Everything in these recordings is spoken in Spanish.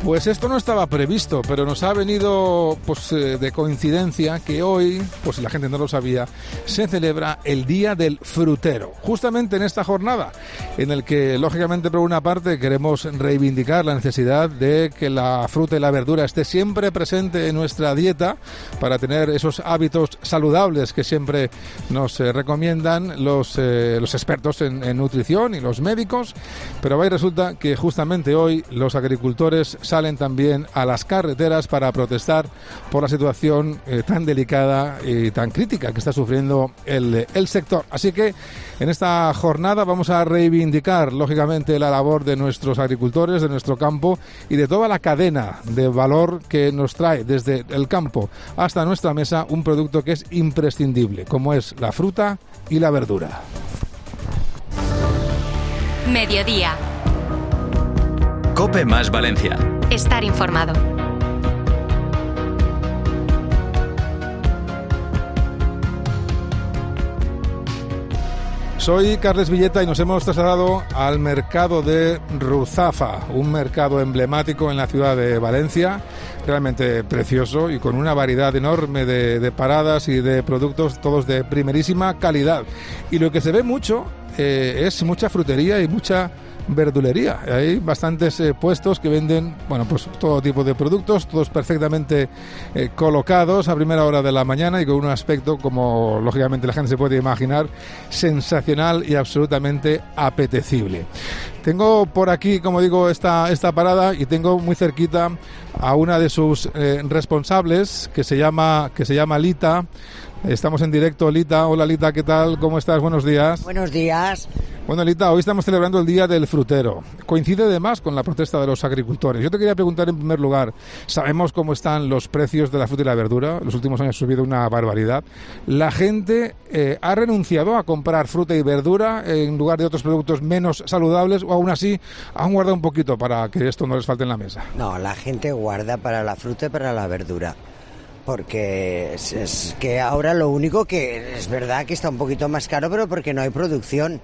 Pues esto no estaba previsto, pero nos ha venido de coincidencia que hoy, pues si la gente no lo sabía, se celebra el Día del Frutero. Justamente en esta jornada, en el que, lógicamente, por una parte, queremos reivindicar la necesidad de que la fruta y la verdura esté siempre presente en nuestra dieta para tener esos hábitos saludables que siempre nos recomiendan los expertos en nutrición y los médicos. Pero ahí resulta que justamente hoy los agricultores salen también a las carreteras para protestar por la situación tan delicada y tan crítica que está sufriendo el sector. Así que en esta jornada vamos a reivindicar, lógicamente, la labor de nuestros agricultores, de nuestro campo y de toda la cadena de valor que nos trae desde el campo hasta nuestra mesa un producto que es imprescindible, como es la fruta y la verdura. Mediodía. COPE más Valencia. Estar informado. Soy Carles Villeta y nos hemos trasladado al mercado de Ruzafa, un mercado emblemático en la ciudad de Valencia, realmente precioso y con una variedad enorme de paradas y de productos, todos de primerísima calidad. Y lo que se ve mucho es mucha frutería y mucha verdulería. Hay bastantes puestos que venden, pues todo tipo de productos, todos perfectamente colocados a primera hora de la mañana y con un aspecto, como lógicamente la gente se puede imaginar, sensacional y absolutamente apetecible. Tengo por aquí, como digo, esta parada y tengo muy cerquita a una de sus responsables que se llama Lita. Estamos en directo, Lita. Hola, Lita, ¿qué tal? ¿Cómo estás? Buenos días. Buenos días. Bueno, Lita, hoy estamos celebrando el Día del Frutero. Coincide además con la protesta de los agricultores. Yo te quería preguntar en primer lugar, sabemos cómo están los precios de la fruta y la verdura. Los últimos años ha subido una barbaridad. ¿La gente ha renunciado a comprar fruta y verdura en lugar de otros productos menos saludables o aún así han guardado un poquito para que esto no les falte en la mesa? No, la gente guarda para la fruta y para la verdura. Porque es que ahora lo único que es verdad que está un poquito más caro, pero porque no hay producción.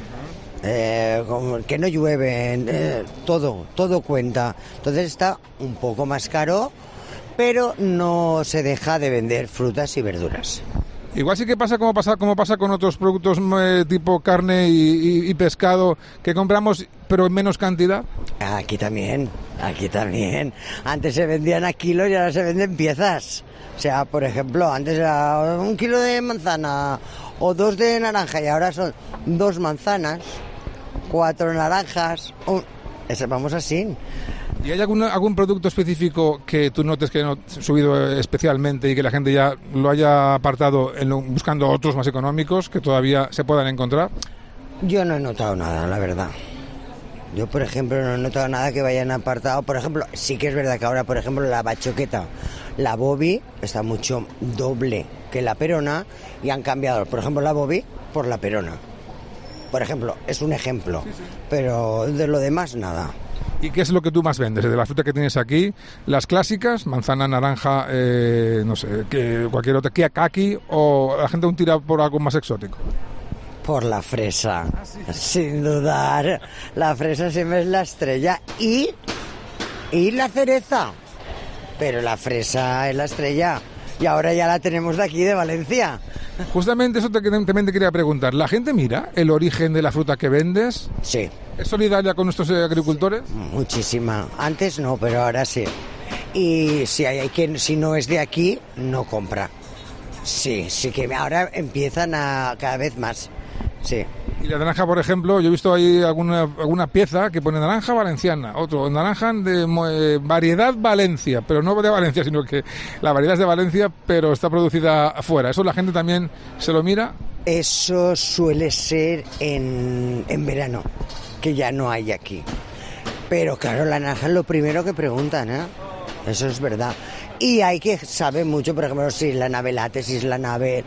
Que no llueve, todo cuenta. Entonces está un poco más caro, pero no se deja de vender frutas y verduras. Igual sí que pasa como pasa con otros productos tipo carne y pescado que compramos pero en menos cantidad. Aquí también. Antes se vendían a kilos y ahora se venden piezas. O sea, por ejemplo, antes era 1 kilo de manzana o 2 de naranja y ahora son 2 manzanas, 4 naranjas. Vamos así. ¿Y hay algún producto específico que tú notes que ha subido especialmente y que la gente ya lo haya apartado buscando otros más económicos que todavía se puedan encontrar? Yo no he notado nada, la verdad. Yo, por ejemplo, no he notado nada que vayan apartado. Por ejemplo, sí que es verdad que ahora, por ejemplo, la bachoqueta, la bobi, está mucho doble que la perona y han cambiado, por ejemplo, la bobi por la perona. Por ejemplo, es un ejemplo, sí. Pero de lo demás, nada. ¿Y qué es lo que tú más vendes? De la fruta que tienes aquí, las clásicas, manzana, naranja, no sé, cualquier otra, kaki, o la gente aún tira por algo más exótico. Por la fresa, sin dudar. La fresa siempre es la estrella y la cereza. Pero la fresa es la estrella y ahora ya la tenemos de aquí, de Valencia. Justamente eso también te quería preguntar. ¿La gente mira el origen de la fruta que vendes? Sí. ¿Es solidaria con nuestros agricultores? Muchísima. Antes no, pero ahora sí. Y si hay quien, si no es de aquí, no compra. Sí que ahora empiezan a cada vez más. Sí. Y la naranja, por ejemplo, yo he visto ahí alguna pieza que pone naranja valenciana, otro naranja de variedad Valencia, pero no de Valencia, sino que la variedad es de Valencia, pero está producida afuera. ¿Eso la gente también se lo mira? Eso suele ser en verano, que ya no hay aquí. Pero claro, la naranja es lo primero que preguntan, ¿eh? Eso es verdad. Y hay que saber mucho, por ejemplo, si es la navelate, si es la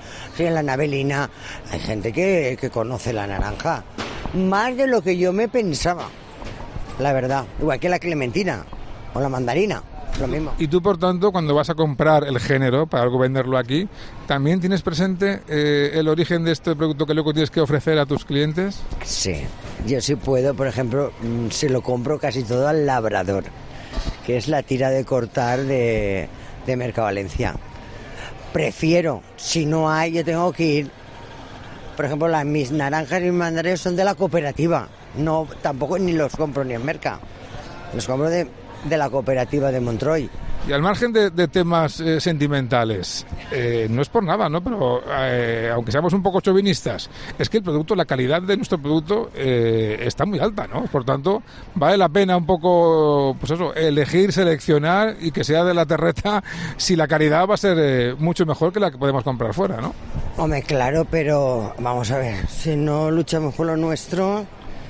navelina. Hay gente que conoce la naranja. Más de lo que yo me pensaba, la verdad. Igual que la clementina o la mandarina, lo mismo. Y tú, por tanto, cuando vas a comprar el género, para algo venderlo aquí, ¿también tienes presente el origen de este producto que luego tienes que ofrecer a tus clientes? Sí, yo sí puedo, por ejemplo, se lo compro casi todo al labrador. que es la tira de cortar de Mercavalencia. Prefiero, si no hay, yo tengo que ir. Por ejemplo, mis naranjas y mis mandarines son de la cooperativa. No, tampoco ni los compro ni en Merca. Los compro de la cooperativa de Montroy. Y al margen de temas sentimentales, no es por nada, ¿no? Pero aunque seamos un poco chauvinistas, es que el producto, la calidad de nuestro producto está muy alta, ¿no? Por tanto, vale la pena un poco, pues eso, elegir, seleccionar y que sea de la terreta si la calidad va a ser mucho mejor que la que podemos comprar fuera, ¿no? Hombre, claro, pero vamos a ver, si no luchamos por lo nuestro,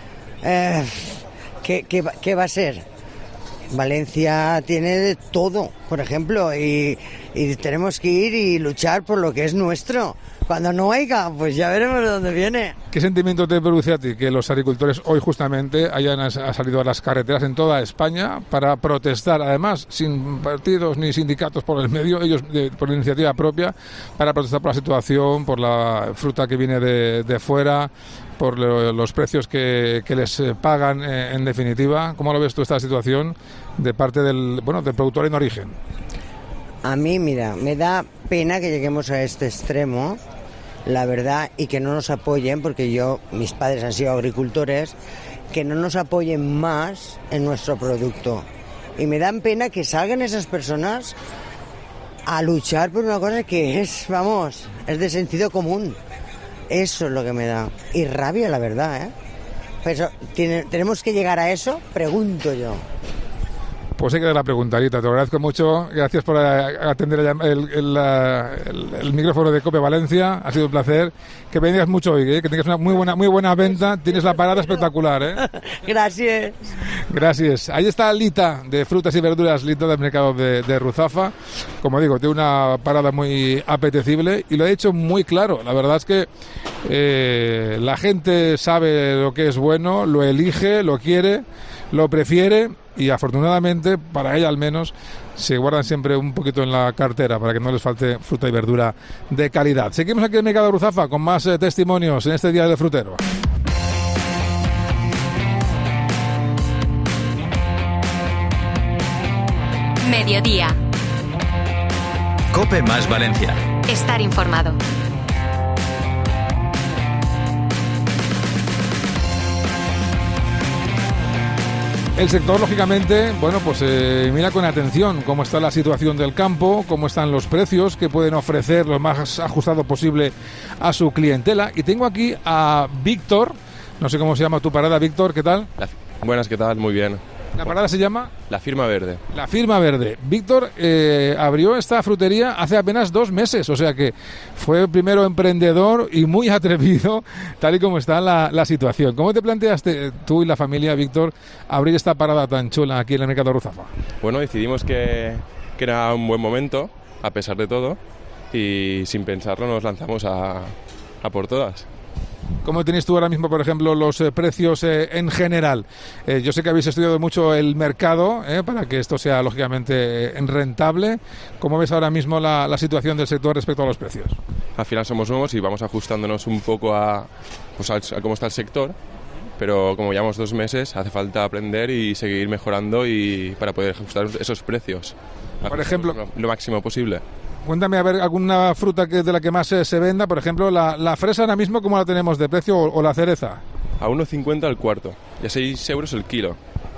¿qué va a ser? Valencia tiene de todo, por ejemplo, y tenemos que ir y luchar por lo que es nuestro. Cuando no haya, pues ya veremos de dónde viene. ¿Qué sentimiento te produce a ti que los agricultores hoy justamente hayan salido a las carreteras en toda España para protestar, además sin partidos ni sindicatos por el medio, ellos por iniciativa propia, para protestar por la situación, por la fruta que viene de fuera, por los precios que les pagan en definitiva? ¿Cómo lo ves tú esta situación de parte del productor en origen? A mí, mira, me da pena que lleguemos a este extremo, la verdad, y que no nos apoyen, porque mis padres han sido agricultores, que no nos apoyen más en nuestro producto. Y me dan pena que salgan esas personas a luchar por una cosa que es de sentido común. Eso es lo que me da. Y rabia, la verdad, ¿eh? Pero ¿tenemos que llegar a eso? Pregunto yo. Pues hay que dar la preguntarita. Te agradezco mucho. Gracias por atender el micrófono de COPE Valencia. Ha sido un placer. Que vengas mucho hoy, ¿eh? Que tengas una muy buena venta. Tienes la parada espectacular, ¿eh? Gracias. Gracias. Ahí está Lita, de frutas y verduras, Lita del mercado de Ruzafa. Como digo, tiene una parada muy apetecible y lo ha hecho muy claro. La verdad es que la gente sabe lo que es bueno, lo elige, lo quiere, lo prefiere. Y afortunadamente, para ella al menos, se guardan siempre un poquito en la cartera para que no les falte fruta y verdura de calidad. Seguimos aquí en el Mercado de Ruzafa con más testimonios en este Día del Frutero. Mediodía. COPE más Valencia. Estar informado. El sector, lógicamente, mira con atención cómo está la situación del campo, cómo están los precios que pueden ofrecer lo más ajustado posible a su clientela. Y tengo aquí a Víctor, no sé cómo se llama tu parada, Víctor, ¿qué tal? Buenas, ¿qué tal? Muy bien. ¿La parada se llama? La Firma Verde. La Firma Verde. Víctor abrió esta frutería hace apenas 2 meses, o sea que fue primero emprendedor y muy atrevido, tal y como está la situación. ¿Cómo te planteaste tú y la familia, Víctor, abrir esta parada tan chula aquí en el Mercado de Ruzafa? Bueno, decidimos que era un buen momento, a pesar de todo, y sin pensarlo nos lanzamos a por todas. ¿Cómo tenéis tú ahora mismo, por ejemplo, los precios en general? Yo sé que habéis estudiado mucho el mercado para que esto sea, lógicamente, rentable. ¿Cómo ves ahora mismo la situación del sector respecto a los precios? Al final somos nuevos y vamos ajustándonos un poco a cómo está el sector, pero como llevamos 2 meses, hace falta aprender y seguir mejorando y para poder ajustar esos precios. Por ejemplo, lo máximo posible. Cuéntame, a ver, alguna fruta que de la que más se venda, por ejemplo, la fresa ahora mismo, ¿cómo la tenemos de precio o la cereza? A 1,50 el cuarto y a 6 euros el kilo.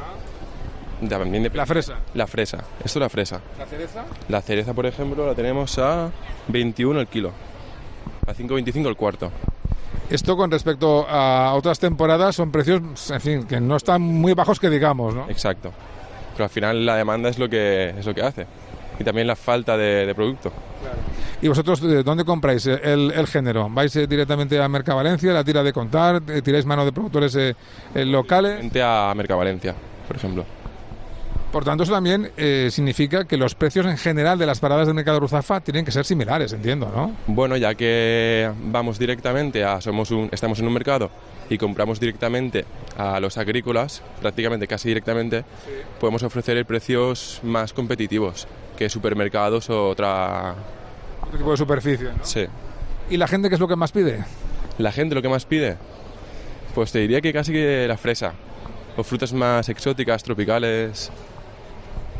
¿La fresa? La fresa, esto es la fresa. ¿La cereza? La cereza, por ejemplo, la tenemos a 21 el kilo, a 5,25 el cuarto. Esto con respecto a otras temporadas son precios, en fin, que no están muy bajos que digamos, ¿no? Exacto, pero al final la demanda es lo que hace. Y también la falta de producto. Claro. ¿Y vosotros dónde compráis el género? ¿Vais directamente a Mercavalencia, la tira de contar? ¿Tiráis mano de productores locales? A Mercavalencia, por ejemplo. Por tanto, eso también significa que los precios en general de las paradas del Mercado de Ruzafa tienen que ser similares, entiendo, ¿no? Bueno, ya que vamos directamente estamos en un mercado y compramos directamente a los agrícolas, prácticamente casi directamente, sí, podemos ofrecer precios más competitivos que supermercados o otro tipo de superficie, ¿no? Sí. ¿Y la gente qué es lo que más pide? La gente lo que más pide, pues te diría que casi que la fresa o frutas más exóticas, tropicales.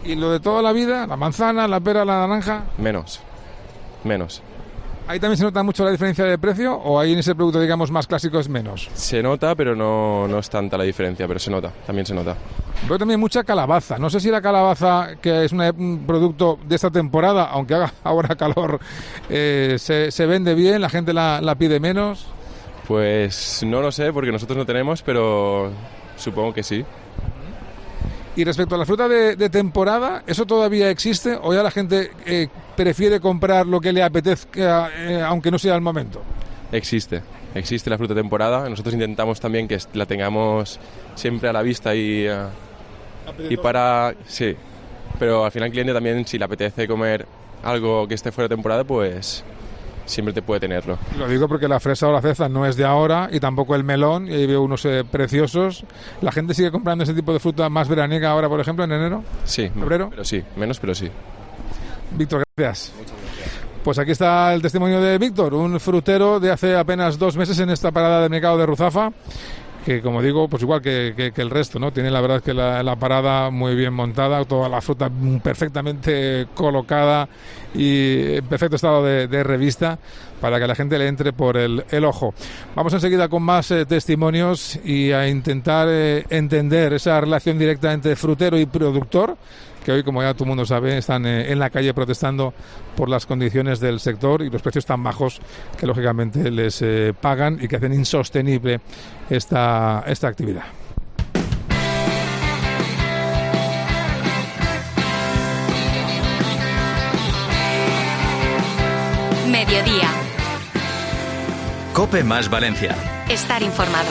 ¿Y lo de toda la vida? ¿La manzana, la pera, la naranja? Menos. ¿Ahí también se nota mucho la diferencia de precio o ahí en ese producto, digamos, más clásico es menos? Se nota, pero no es tanta la diferencia, pero se nota, también se nota. Veo también mucha calabaza. No sé si la calabaza, que es un producto de esta temporada, aunque haga ahora calor, se vende bien, la gente la pide menos. Pues no lo sé, porque nosotros no tenemos, pero supongo que sí. Y respecto a la fruta de temporada, ¿eso todavía existe o ya la gente prefiere comprar lo que le apetezca, aunque no sea el momento? Existe la fruta de temporada. Nosotros intentamos también que la tengamos siempre a la vista y para... Sí, pero al final el cliente también, si le apetece comer algo que esté fuera de temporada, pues siempre te puede tenerlo. Lo digo porque la fresa o la ceza no es de ahora y tampoco el melón, y ahí veo unos preciosos. ¿La gente sigue comprando ese tipo de fruta más veraniega ahora, por ejemplo, en enero? Sí, ¿febrero? Pero sí, menos, pero sí. Víctor, gracias. Pues aquí está el testimonio de Víctor, un frutero de hace apenas 2 meses en esta parada del mercado de Ruzafa, que como digo, pues igual que el resto, ¿no? Tiene la verdad que la parada muy bien montada, toda la fruta perfectamente colocada y en perfecto estado de revista para que la gente le entre por el ojo. Vamos enseguida con más testimonios y a intentar entender esa relación directa entre frutero y productor, que hoy, como ya todo el mundo sabe, están en la calle protestando por las condiciones del sector y los precios tan bajos que lógicamente les pagan y que hacen insostenible esta actividad. Mediodía. COPE más Valencia. Estar informado.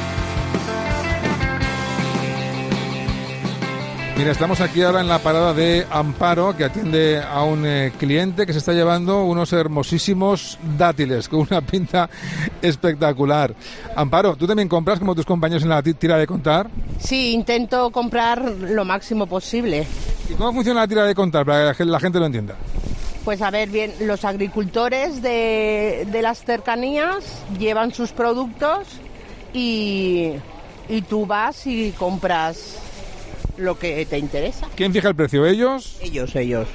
Mira, estamos aquí ahora en la parada de Amparo, que atiende a un cliente que se está llevando unos hermosísimos dátiles con una pinta espectacular. Amparo, ¿tú también compras como tus compañeros en la tira de contar? Sí, intento comprar lo máximo posible. ¿Y cómo funciona la tira de contar para que la gente lo entienda? Pues a ver, bien, los agricultores de las cercanías llevan sus productos y tú vas y compras lo que te interesa. ¿Quién fija el precio? ¿Ellos? Ellos.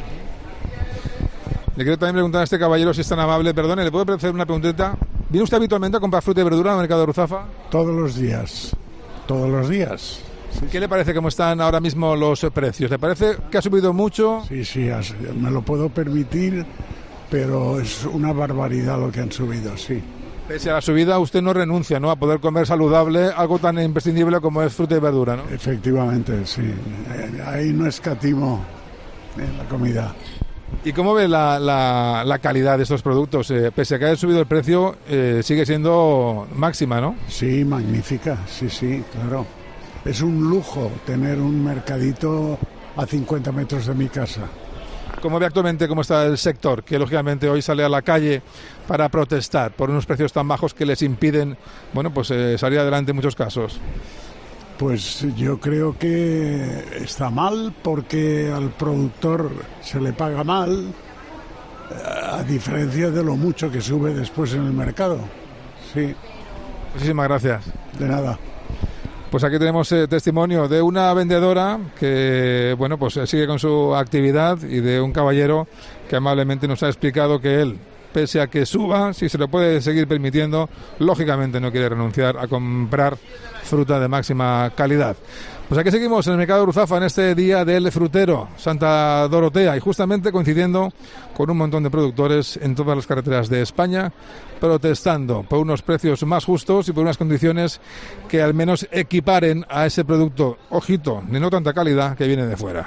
Le quiero también preguntar a este caballero, si es tan amable, perdone, ¿le puedo hacer una preguntita? ¿Viene usted habitualmente a comprar fruta y verdura en el mercado de Ruzafa? Todos los días. Sí. ¿Qué le parece cómo están ahora mismo los precios? ¿Le parece que ha subido mucho? Sí, me lo puedo permitir, pero es una barbaridad lo que han subido, sí. Pese a la subida, usted no renuncia, ¿no?, a poder comer saludable, algo tan imprescindible como es fruta y verdura, ¿no? Efectivamente, sí. Ahí no escatimo en la comida. ¿Y cómo ve la calidad de estos productos? Pese a que haya subido el precio, sigue siendo máxima, ¿no? Sí, magnífica, sí, claro. Es un lujo tener un mercadito a 50 metros de mi casa. ¿Cómo ve actualmente cómo está el sector, que lógicamente hoy sale a la calle para protestar por unos precios tan bajos que les impiden, salir adelante en muchos casos? Pues yo creo que está mal porque al productor se le paga mal, a diferencia de lo mucho que sube después en el mercado. Sí. Muchísimas gracias. De nada. Pues aquí tenemos testimonio de una vendedora que, sigue con su actividad y de un caballero que amablemente nos ha explicado que él, pese a que suba, si se lo puede seguir permitiendo, lógicamente no quiere renunciar a comprar fruta de máxima calidad. Pues aquí seguimos en el mercado de Ruzafa en este día del frutero, Santa Dorotea, y justamente coincidiendo con un montón de productores en todas las carreteras de España, protestando por unos precios más justos y por unas condiciones que al menos equiparen a ese producto, ojito, de no tanta calidad, que viene de fuera.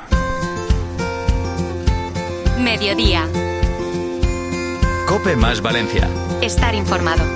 Mediodía. COPE más Valencia. Estar informado.